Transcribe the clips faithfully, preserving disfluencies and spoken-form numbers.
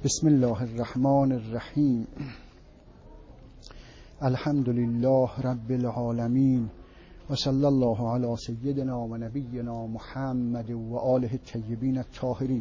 بسم الله الرحمن الرحیم. الحمد لله رب العالمین و صلی الله علی سیدنا و نبینا محمد و آله الطیبین الطاهرین.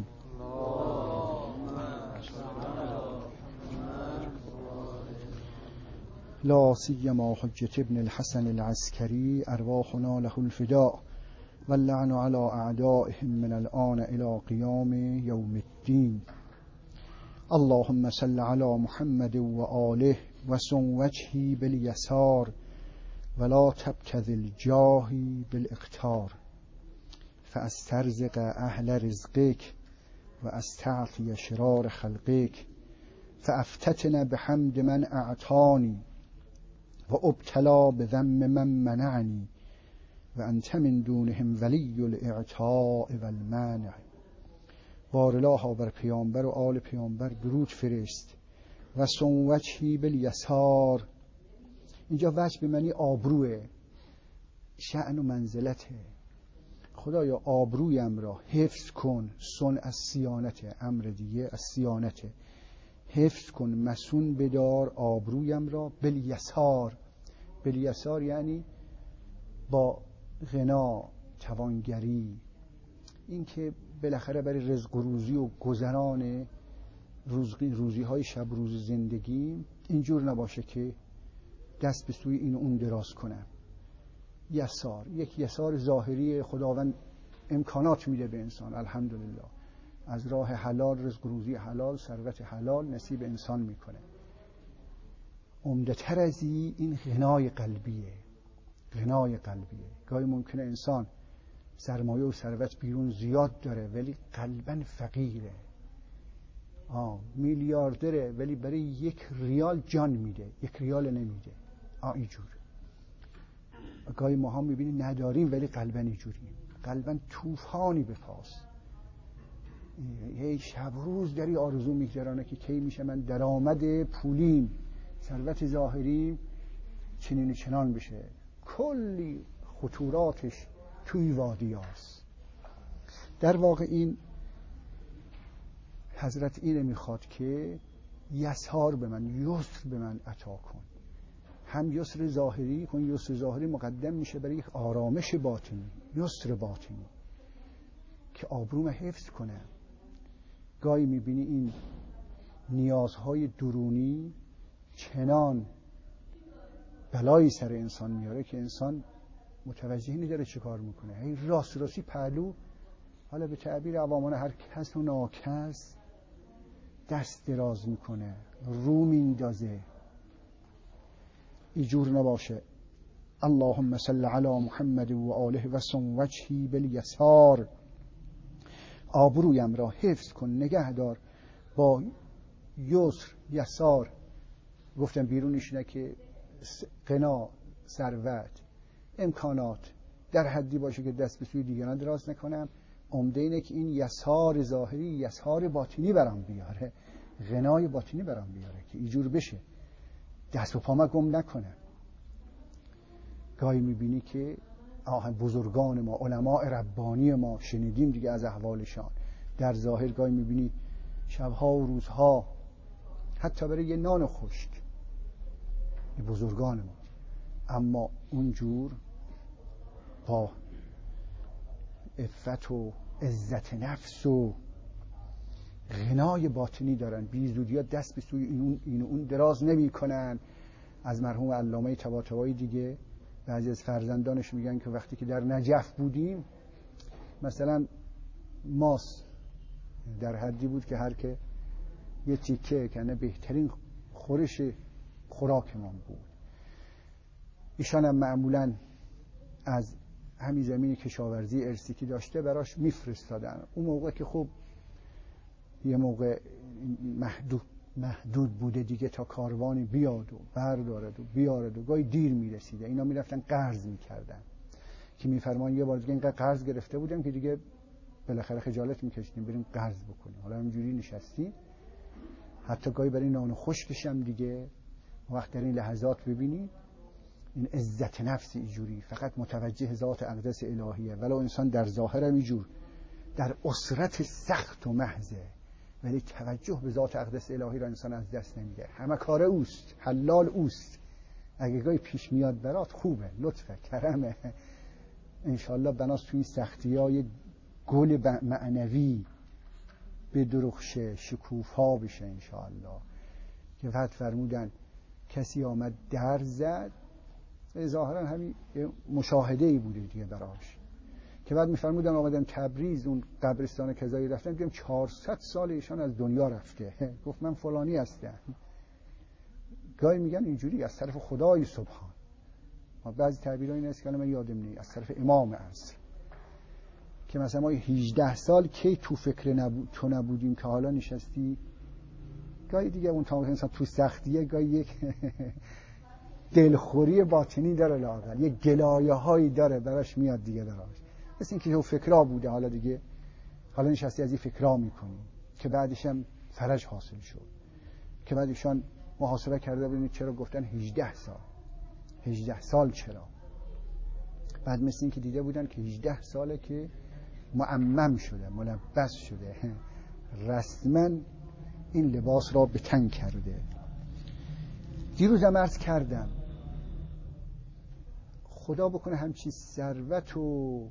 لا سیما حجة ابن الحسن العسکری ارواحنا له الفداء واللعن على اعدائهم من الآن الى قیام یوم الدین. اللهم صل على محمد و آله و سن وجهی بالیسار ولا تبتذل جاهی بالاقتار فاسترزق اهل رزقک و استعفی شرار خلقک فافتتن بحمد من اعطانی و ابتلا بذم من منعنی و انت من دونهم ولی الاعطاء و المنع. بار الله بر پیامبر و آل پیامبر درود فرست. و سن وجهی بالیسار، اینجا وجه به معنی آبروه، شأن و منزلته. خدایا آبرویم را حفظ کن. سن از صیانته، امر دیگه از صیانته. حفظ کن، مسون بدار آبرویم را. بالیسار، بالیسار یعنی با غنا، توانگری. این که بالاخره برای رزق و روزی و گذران روزی, روزی های شب روز زندگی اینجور نباشه که دست به سوی این و اون دراز کنم. یسار، یک یسار ظاهری. خداوند امکانات میده به انسان، الحمدلله، از راه حلال، رزق و روزی حلال، ثروت حلال نصیب انسان میکنه. عمده تر از این غنای قلبیه. غنای قلبیه. گاهی ممکنه انسان سرمایه و ثروت بیرون زیاد داره ولی قلباً فقیره. آه میلیاردره ولی برای یک ریال جان میده، یک ریال نمیده. آه اینجور. گاهی ما هم میبینیم نداریم ولی قلباً اینجوریم. قلباً طوفانی به پاس. یه شب روز داری آرزو میگذرانه که کی میشه من درآمد پولیم، ثروت ظاهریم چنین و چنان بشه. کلی خطوراتش توی وادی هست. در واقع این حضرت اینه میخواد که یسار به من، یسر به من عطا کن. هم یسر ظاهری کن. یسر ظاهری مقدم میشه برای یک آرامش باطنی، یسر باطنی که آبروم حفظ کنه. گاهی میبینی این نیازهای درونی چنان بلایی سر انسان میاره که انسان متوجه نداره چه کار میکنه. هی راست راستی پهلو، حالا به تعبیر عوامان هر کس و ناکس دست دراز میکنه، رو میندازه. اینجور نباشه. اللهم صل علی محمد و آله و سن وجهی بالیسار. آبرویم را حفظ کن، نگه دار با یسر، یسار. گفتم بیرونش نه که غنا، ثروت، امکانات در حدی باشه که دست به سوی دیگران دراز نکنم. عمده اینه که این یسار ظاهری یسار باطنی برام بیاره، غنای باطنی برام بیاره که اینجور بشه، دست و پامه گم نکنه. گاهی میبینی که آه بزرگان ما، علماء ربانی ما، شنیدیم دیگه از احوالشان، در ظاهر گاهی میبینی شبها و روزها حتی برای یه نان خشک، بزرگان ما، اما اونجور با عفت و عزت نفس و غنای باطنی دارن. بی زودی ها دست به سوی این, این و اون دراز نمی کنن. از مرحوم علامه طباطبایی دیگه بعضی از فرزندانش میگن که وقتی که در نجف بودیم مثلا ماس در حدی بود که هر که یه تیکه کنه بهترین خورش خوراکمان بود. ایشان هم معمولاً از همین زمین کشاورزی ارثی که داشته براش میفرستادن. اون موقع که خب یه موقع محدود محدود بوده دیگه، تا کاروانی بیاد و بردارد و بیارد و گاهی دیر میرسیده. اینا میرفتن قرض میکردن که میفرمان یه بار دیگه اینقدر قرض گرفته بودیم که دیگه بالاخره خجالت میکشیدیم بریم قرض بکنیم. حالا همینجوری نشستیم، حتی گاهی برای نان خشکش هم دیگه وقت در این لحظات ببینی این عزت نفس اینجوری فقط متوجه ذات اقدس الهیه، ولو انسان در ظاهر هم اینجور در اسرت سخت و محضه ولی توجه به ذات اقدس الهی را انسان از دست نمیده. همه کار اوست، حلال اوست. اگه گاهی پیش میاد برات خوبه، لطفه، کرمه، انشالله بناس توی سختی های گل معنوی بدرخشه، شکوفا بشه انشالله. که بعد فرمودن کسی آمد در زد، ظاهرا همین مشاهده‌ای بوده دیگه براش، که بعد میفرمودن آمدن تبریز اون قبرستان کذایی رفتن، دیدم چهارصد سال ایشان از دنیا رفته. گفت من فلانی هستم. گاهی میگن اینجوری از طرف خدای سبحان، بعضی تعبیرها این است که من یادم نیست، از طرف امام عصر، که مثلا ما هجده سال کی تو فکر نبود تو نبودیم که حالا نشستی. گاهی دیگه اون تا انسان تو سختیه گاهی یک دلخوری باطنی داره، لااقل یک گلایه هایی داره براش میاد دیگه براش، مثل اینکه تو فکرها بوده، حالا دیگه حالا نشستی از این فکرها میکنی، که بعدش هم فرج حاصل شد. که بعدشان محاسبه کرده ببینید چرا گفتن هجده سال هجده سال چرا؟ بعد مثل این که دیده بودن که هجده ساله که معمم شده، ملبس شده، رسما این لباس را به تن کرده. دیروزم عرض کردم خدا بکنه همچی ثروت و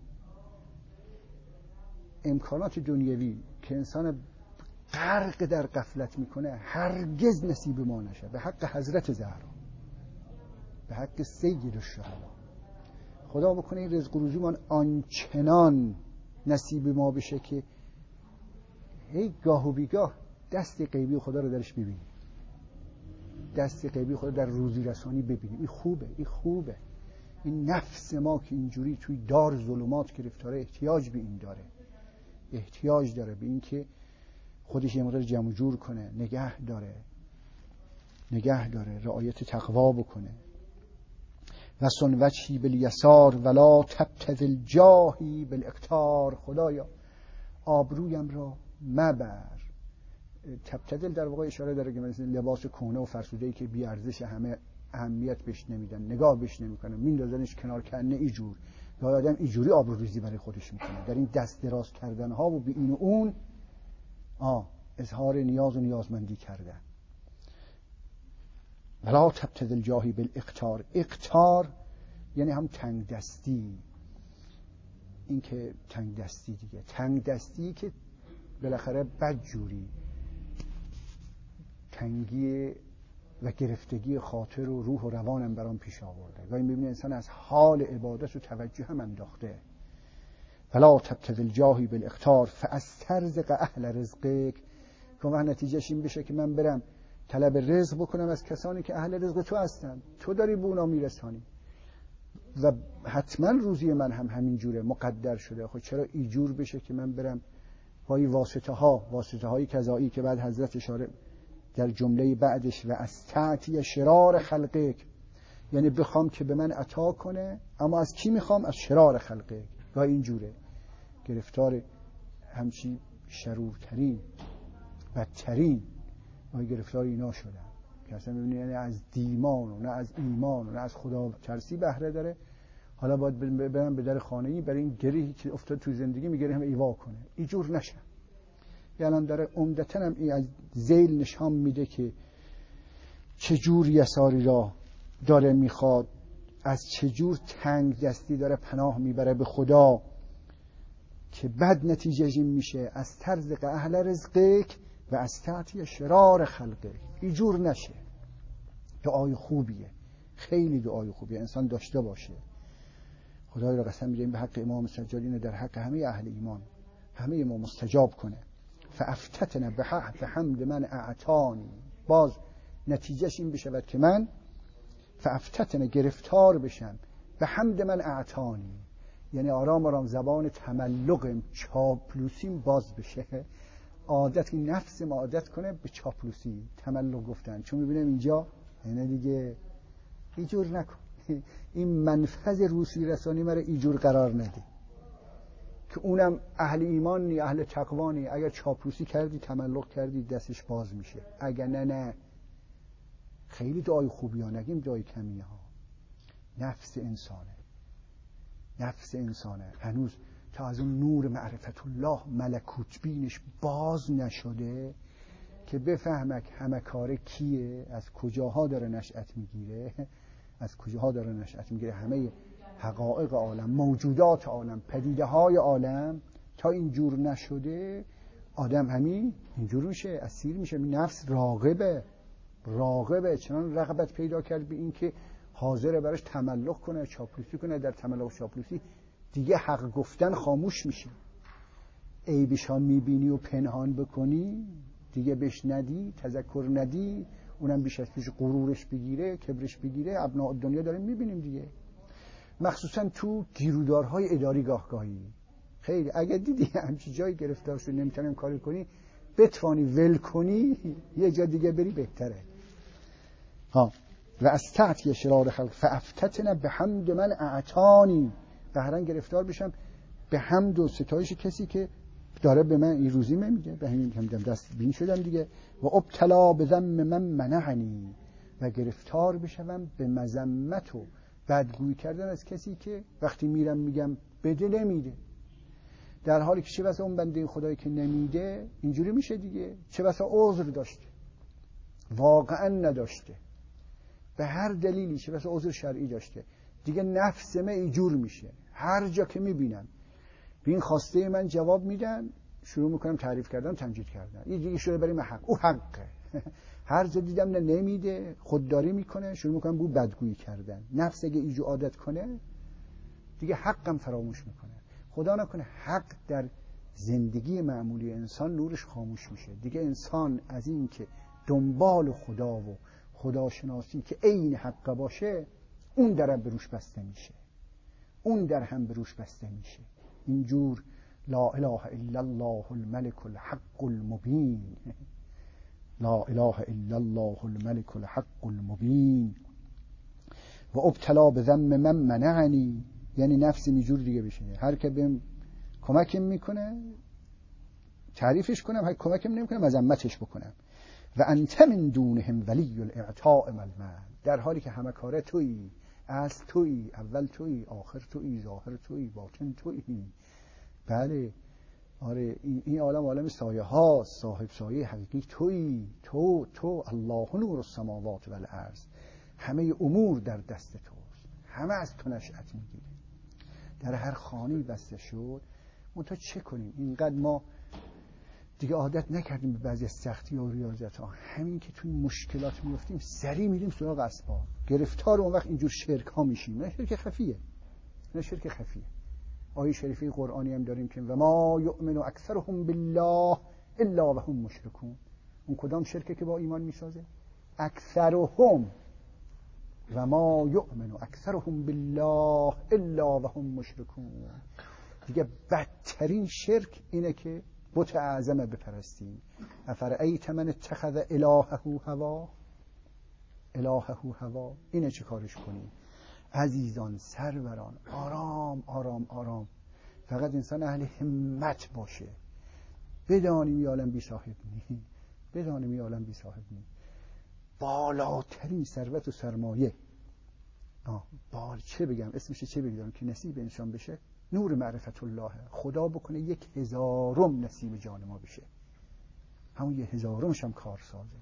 امکانات دنیوی که انسان غرق در غفلت میکنه هرگز نصیب ما نشه، به حق حضرت زهرا، به حق سید الشهدا. خدا بکنه این رزق و روزیمان آنچنان نصیب ما بشه که هی گاه و بیگاه دست غیبی خدا رو درش ببینیم، دست غیبی خدا در روزی رسانی ببینیم. این خوبه، این خوبه. این نفس ما که اینجوری توی دار ظلمات گرفتاره احتیاج به این داره، احتیاج داره به این که خودش یه مقدار جمع جور کنه، نگه داره نگه داره رعایت تقوا بکنه. و سن وجهی بالیسار ولا تبتذل جاهی بالاقتار. خدایا آبرویم را مبر. تبتذل در واقع اشاره داره که مثل لباس کهنه و فرسوده‌ای که بی ارزش همه اهمیت بهش نمیدن، نگاه بهش نمیکنن، میندازنش کنار کنه اینجور. یا آدم اینجوری آبروریزی برای خودش میکنه، در این دست دراز کردن ها و به این و اون آه اظهار نیاز و نیازمندی کردن. ولا تبتذل جاهی بالاقتار. اقتار یعنی هم تنگ دستی. این که تنگ دستی دیگه، تنگ دستی که بالاخره بدجوری تنگی و گرفتگی خاطر و روح و روانم برام پیش آورده. گاهی میبینه انسان از حال عبادت و توجه هم انداخته. فلا تبتذل جاهی بالاقتار فاسترزق اهل رزقک. که من نتیجهش این بشه که من برم طلب رزق بکنم از کسانی که اهل رزق تو هستن، تو داری به اونا میرسانی و حتما روزی من هم همین جوره مقدر شده. خب چرا اینجور بشه که من برم با این واسطه ها، واسطه های کذایی که بعد حضرت اشاره در جمله بعدش و از تعتی شرار خلقک، یعنی بخوام که به من عطا کنه، اما از کی میخوام؟ از شرار خلقک. گاهی اینجوره گرفتار همچی شرورترین بدترین گاهی گرفتار اینا شدن که اصلا ببینید یعنی از دیمان و نه از ایمان و نه از خدا ترسی بهره داره. حالا باید برم به در خانه‌ای برای این گریهی که افتاد تو زندگی میگره هم ایوا کنه. اینجور نشه. یعنی داره عمدتاً هم این از ذیل نشان میده که چجور یساری را داره میخواد، از چجور تنگ دستی داره پناه میبره به خدا که بد نتیجه میشه. از ترزق اهل رزقک و از تعتی شرار خلقک. اینجور نشه. دعای خوبیه، خیلی دعای خوبیه انسان داشته باشه. خدای را قسم میدیم به حق امام سجاد اینو در حق همه اهل ایمان همه ما مستجاب کنه. فافتتن به حمد من اعطانی. باز نتیجهش این بشه که من فافتتن گرفتار بشم به حمد من اعطانی، یعنی آرام آرام زبان تملق چاپلوسیم باز بشه. عادت نفس ما عادت کنه به چاپلوسی تملق گفتن، چون میبینم اینجا یعنی دیگه اینجور نکن. این منفذ روسی رسانی مرا اینجور قرار نده که اونم اهل ایمان نی، اهل تقوا نی. اگر چاپلوسی کردی تملق کردی دستش باز میشه، اگر نه نه. خیلی دعای خوبی ها، نگیم دعای کمی ها. نفس انسانه، نفس انسانه هنوز تا از اون نور معرفت الله ملکوت بینش باز نشده. که بفهمک همه کاره کیه، از کجاها داره نشأت میگیره، از کجاها داره نشأت میگیره. همه حقایق عالم، موجودات عالم، پدیده های عالم تا اینجور نشده آدم همین اینجور میشه، اسیر میشه. نفس راغبه راغبه چنان رغبت پیدا کرد به این که حاضره براش تملق کنه، چاپلوسی کنه. در تملق و چاپلوسی دیگه حق گفتن خاموش میشه. عیبش ها میبینی و پنهان بکنی، دیگه بهش ندی، تذکر ندی، اونم بیش از پیش غرورش بگیره، کبرش بگیره. ابناء دنیا داریم میبینیم دیگه، مخصوصا تو گیرودارهای اداری گاهگاهی. خیلی اگه دیدی همچی جایی گرفتار شد نمیتونم کاری کنی، بتوانی ول کنی یه جا دیگه بری بهتره. ها و از تحت شرار خلق فافتتن به حمد من اعطانی، قهرن گرفتار بشم به حمد و ستایش کسی که داره به من این روزی میده. به همین هم دست بین شدم دیگه. و ابتلا به ذم من منعنی، و گرفتار بشم به مذمت و بدگویی کردن از کسی که وقتی میرم میگم بده نمیده، در حالی که چه بسا اون بنده خدایی که نمیده اینجوری میشه دیگه، چه بسا عذر داشته واقعا نداشته، به هر دلیلی، چه بسا عذر شرعی داشته، دیگه نفس من اینجور میشه. هر جا که میبینم به این خواسته من جواب میدن، شروع میکنم تعریف کردن، تمجید کردن. این دیگه شده برای من حق، او حقه. هر جا دیدم نه نمیده، خودداری میکنه، شروع میکنم بو بدگویی کردن. نفس اگه ایجو عادت کنه دیگه حقم فراموش میکنه. خدا نکنه حق در زندگی معمولی انسان نورش خاموش میشه دیگه. انسان از این که دنبال خدا و خداشناسی که عین حق باشه، اون در به روش بسته میشه، اون در هم به روش بسته میشه. اینجور لا اله الا الله الملك الحق المبین، لا اله الا الله الملك الحق المبین. و ابتلا به ذم من منعنی، یعنی نفسی اینجور دیگه بشه. هر که بهم کمکم میکنه تعریفش کنم، هر کمکم نمیکنه مذمتش بکنم. و انت من دونهم ولی الاعطاء ملمن، در حالی که همه کاره تویی، اصل تویی، اول تویی، آخر تویی، ظاهر تویی، باطن تویی. بله آره، این عالم عالم سایه ها، صاحب سایه حقیقی تویی. تو تو الله نور السماوات والارض، همه امور در دست توست، همه از تو نشأت میگیره. در هر خانه‌ای بسته شد. منتها چه کنیم؟ اینقدر ما دیگه عادت نکردیم به بعضی سختی و ریاضت ها. همین که توی مشکلات میفتیم سریع میریم سراغ اسباب، گرفتار اون وقت اینجور شرک ها میشیم. نه شرک خفیه، نه شرک خفیه. آیه شریفه قرآنی هم داریم که و ما یؤمن اکثرهم بالله الا وهم مشرکون. اون کدام شرکه که با ایمان میسازه؟ اکثرهم. و ما یؤمن اکثرهم بالله الا وهم مشرکون. دیگه بدترین شرک اینه که بت اعظم بپرستیم. افرأیت من اتخذ الهه هوا، الهه هوا. اینه چه کارش کنیم؟ عزیزان سروران، آرام آرام آرام. فقط انسان اهل همت باشه. بدانیم این عالم بی صاحب نی، بدانیم این عالم بی صاحب نی. بالاترین ثروت و سرمایه، آه بال چه بگم اسمش چه بگم که نصیب انسان بشه؟ نور معرفت الله. خدا بکنه یک هزارم نصیب جان ما بشه، همون یک هزارمش هم کار سازه.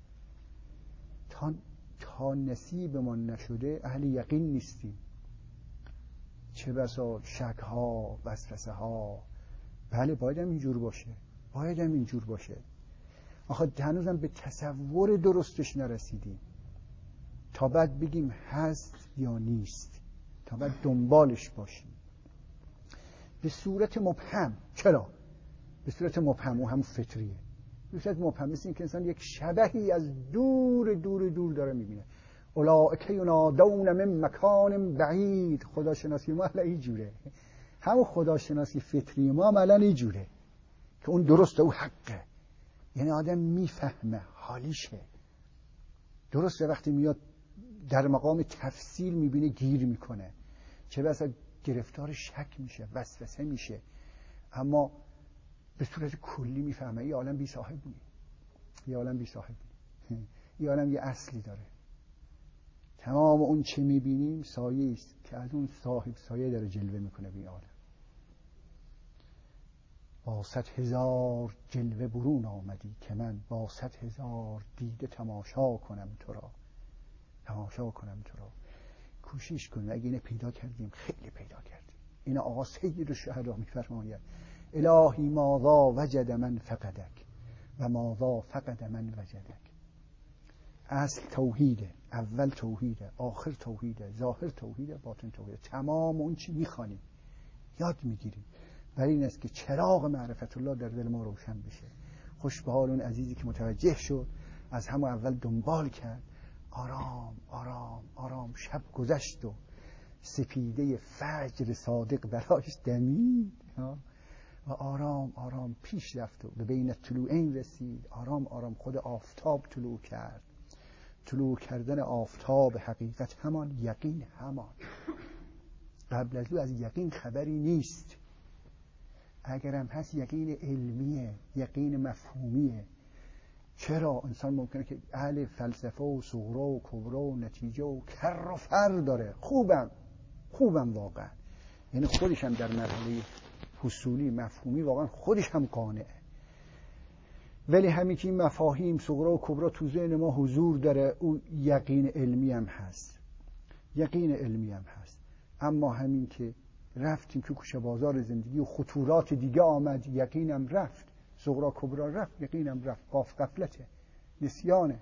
تا تا نصیبمان نشده اهل یقین نیستیم. چه بسا شک ها، وسوسه ها. بله باید هم اینجور باشه، باید هم اینجور باشه. آخه هنوزم به تصور درستش نرسیدیم تا بعد بگیم هست یا نیست، تا بعد دنبالش باشیم به صورت مبهم. چرا؟ به صورت مبهم، اون هم فطریه. به صورت مبهم مثل این که انسان یک شبحی از دور دور دور داره میبینه. اولئک ینادون من مکان بعید. خداشناسی ما الان اینجوره، همون خداشناسی فطری ما الان اینجوره که اون درسته، اون حقه. یعنی آدم میفهمه حالیشه. درسته وقتی میاد در مقام تفصیل میبینه گیر میکنه، چه بسا گرفتار شک میشه، وسوسه میشه، اما به صورت کلی میفهمه این عالم بی صاحب نیست، این عالم بی صاحب نیست، این عالم یه اصلی داره. تمام اون چه میبینیم سایه است که از اون صاحب سایه داره جلوه میکنه به این عالم. با صد هزار جلوه برون آمدی که من با صد هزار دیده تماشا کنم تو را، تماشا کنم تو را. کوشش کنیم. اگه اینه پیدا کردیم خیلی پیدا کردیم. این آقا سید الشهدا میفرماید الهی ماذا وجد من فقدک و ماذا فقد من وجدک. اصل توحیده، اول توحیده، آخر توحیده، ظاهر توحیده، باطن توحیده. تمام اون چی میخوانیم یاد میگیریم. برای این است که چراغ معرفت الله در دل ما روشن بشه. خوش به حال اون عزیزی که متوجه شد، از همون اول دنبال کرد، آرام آرام آرام شب گذشت و سپیده فجر صادق برایش دمید و آرام آرام پیش رفت و به بین طلوعین رسید. آرام آرام خود آفتاب طلوع کرد. طلوع کردن آفتاب حقیقت همان، یقین همان. قبل از او از یقین خبری نیست. اگرم هست یقین علمیه، یقین مفهومیه. چرا انسان ممکنه که اهل فلسفه و صغرا و کبرا و نتیجه و کر و فر داره، خوبم خوبم واقعا، یعنی خودش هم در مرحله حصولی مفهومی واقعا خودش هم قانعه، ولی همین که این مفاهیم صغرا و کبرا تو ذهن ما حضور داره، او یقین علمی هم هست، یقین علمی هم هست. اما همین که رفتیم که کوچه بازار زندگی و خطورات دیگه آمد، یقینم رفت، صغرا کبرا رفت، یقینم رفت. قاف غفلته، نسیانه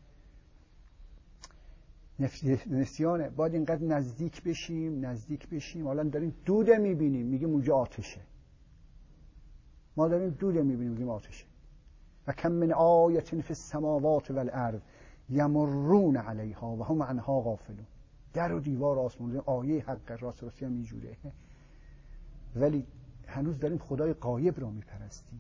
نسیانه. باید اینقدر نزدیک بشیم نزدیک بشیم. حالا داریم دوده میبینیم میگیم اونجا آتشه، ما داریم دوده میبینیم میگیم آتشه. و کم من آیت فی السماوات والارض یمرون علیها و هم عنها غافلون. در و دیوار آسمان آیه حق راست راستی هم اینجوره، ولی هنوز داریم خدای غایب را میپرستیم.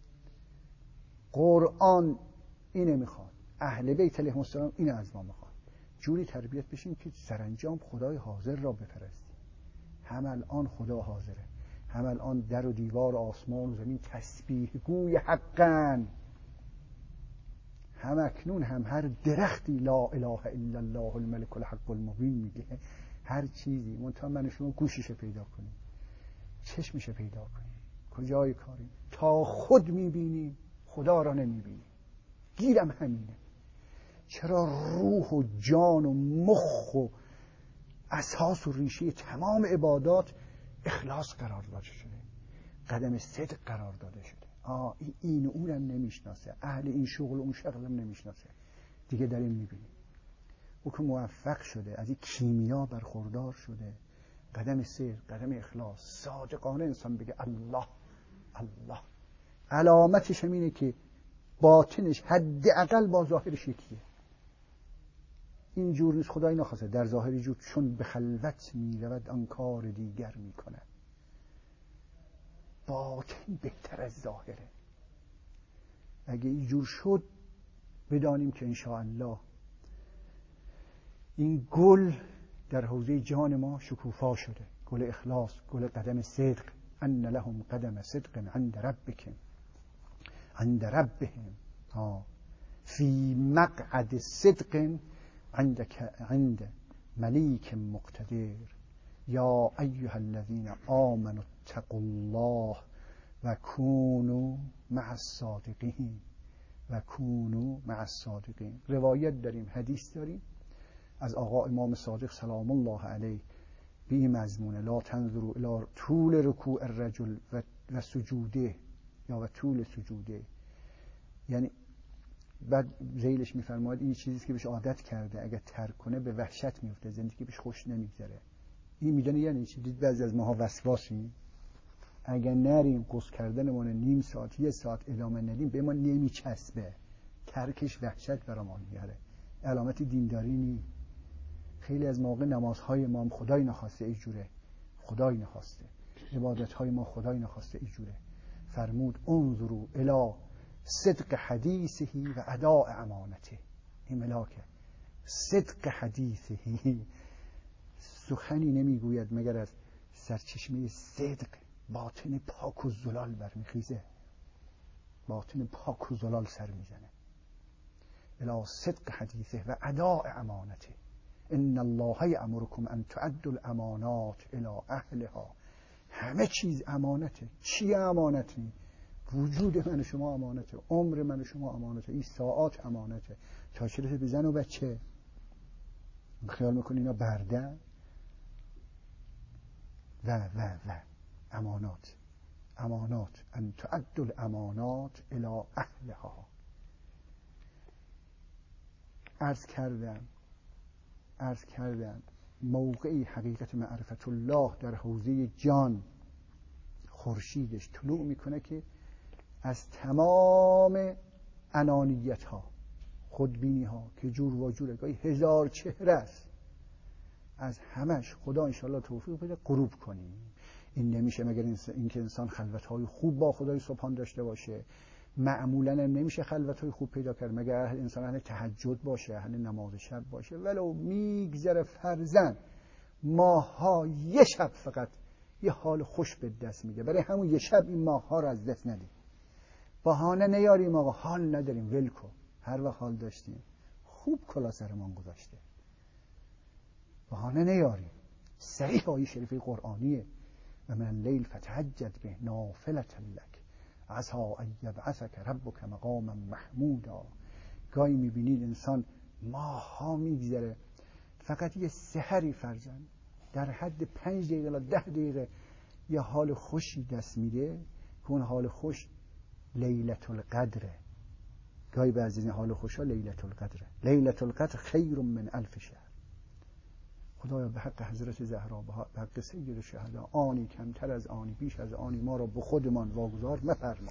قرآن اینه میخواد، اهل بیت علیهم السلام اینه از ما میخواد، جوری تربیت بشیم که سرانجام خدای حاضر را بپرستیم. هم الان خدا حاضره، هم الان در و دیوار آسمان و زمین تسبیح گوی حقن، هم اکنون هم هر درختی لا اله الا الله الملك الحق المبین میگه، هر چیزی. منتها من شما گوشش پیدا کنیم، چشمش پیدا کنیم، کجای کاریم. تا خود میبینیم خدا را نمیبینیم. گیرم همینه. چرا روح و جان و مخ و اساس و ریشه تمام عبادات اخلاص قرار داده شده، قدم صدق قرار داده شده. آه این اونم نمیشناسه، اهل این شغل و اون شغل هم نمیشناسه. دیگه داریم میبینیم او که موفق شده، از این کیمیا برخوردار شده، قدم صدق، قدم اخلاص، صادقانه انسان بگه الله الله. علامتش هم اینه که باطنش حداقل با ظاهرش یکیه. این جور نیست، خدای نخواسته در ظاهری جور، چون به خلوت میرود آن کار دیگر میکنه. باطن بهتر از ظاهره. اگه این جور شد بدانیم که انشاءالله این گل در حوزه جان ما شکوفا شده، گل اخلاص، گل قدم صدق. ان لهم قدم صدق عند ربکم عند ربهم ها فی مقعد صدق عند عند ملیک مقتدر. یا ایها الذین آمنوا اتقوا الله و کونوا مع الصادقین و کونوا مع الصادقین. روایت داریم، حدیث داریم از آقا امام صادق سلام الله علیه به این مضمون: لا تنظروا الی طول رکوع الرجل و سجوده یا و طول سجوده. یعنی بعد ذیلش میفرماید این چیزی که بهش عادت کرده، اگر ترک کنه به وحشت میفته، زندگی بهش خوش نمیگذره. این میدونه یعنی چی؟ دید بعضی از ماها وسواسی، اگر نریم قص کردنمون نیم ساعت یه ساعت ادامه ندیم به ما نمیچسبه، ترکش وحشت برای ما میاره. علامت دینداری نی. خیلی از موقع نمازهای ما هم خدای نخواسته ایجوره، خدای نخواسته. عبادتهای ما خدای نخواسته ایجوره. فرمود انظروا الی صدق حدیثه و اداء امانته. این ملاکه صدق حدیثه، سخنی نمیگوید مگر از سرچشمه صدق. باطن پاک و زلال برمیخیزه، باطن پاک و زلال سر میزنه. الی صدق حدیثه و اداء امانته. ان الله یأمرکم ان تؤدوا الامانات الی اهلها. همه چیز امانته. چی امانتی؟ وجود من و شما امانته، عمر من و شما امانته، این ساعات امانته، تا چه رسه به زن و بچه. خیال میکنی اینا برده و و و امانات امانات ان تعد الامانات الی اهلها. عرض کردم عرض کردم موقعی حقیقت معرفت الله در حوزه جان خورشیدش طلوع میکنه که از تمام انانیت ها، خودبینی ها که جور و جور گاهی هزار چهره است، از همش خدا انشاءالله توفیق بده غروب کنیم. این نمیشه مگر این که انسان خلوت های خوب با خدای سبحان داشته باشه. معمولا هم نمیشه خلوت های خوب پیدا کرد مگر انسان اهل تهجد باشه، اهل نماز شب باشه. ولو میگذره فرزن ماها یه شب فقط یه حال خوش به دست میده، برای همون یه شب این ماها رو از دست ندیم. بهانه نیاریم آقا حال نداریم، ول کن. هر وقت حال داشتیم خوب کلا سرمان گذاشته. بهانه نیاریم. صریح آیه شریفه قرآنیه و من اللیل فتهجد به نافلة لک عسى ان یبعثک ربک مقاما محمودا. گاهی میبینید انسان ماها میگذره فقط یه سحری فرزن در حد پنج دقیقه تا ده دقیقه یه حال خوشی دست میده که اون حال خوش لیلة القدره. گاهی بعضی این حال خوشا لیلة القدره. لیلة القدر خیر من الف شهر. خدایا به حق حضرت زهرا، به حق سید الشهدا، آنی کمتر از آنی بیش از آنی ما را به خودمان واگذار مفرما.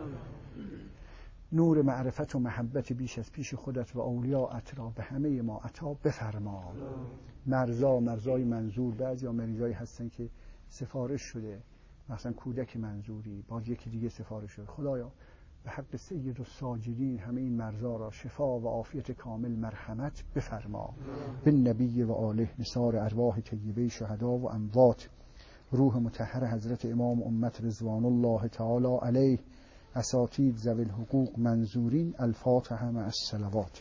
نور معرفت و محبت بیش از پیش خودت و اولیاءت را به همه ما عطا بفرما. مرزا مرزای منظور، بعضی ها مریضایی هستن که سفارش شده، مثلا کودک منظوری، باز یکی دیگه سفارش شده. خدایا به حق سید الساجدین همه این مرزا را شفا و عافیت کامل مرحمت بفرما. بالنبی و آله نثار ارواح طیبه شهدا و اموات، روح مطهر حضرت امام امت رضوان الله تعالی علیه، اساتید ذوی الحقوق منظورین. الفاتحه مع الصلوات.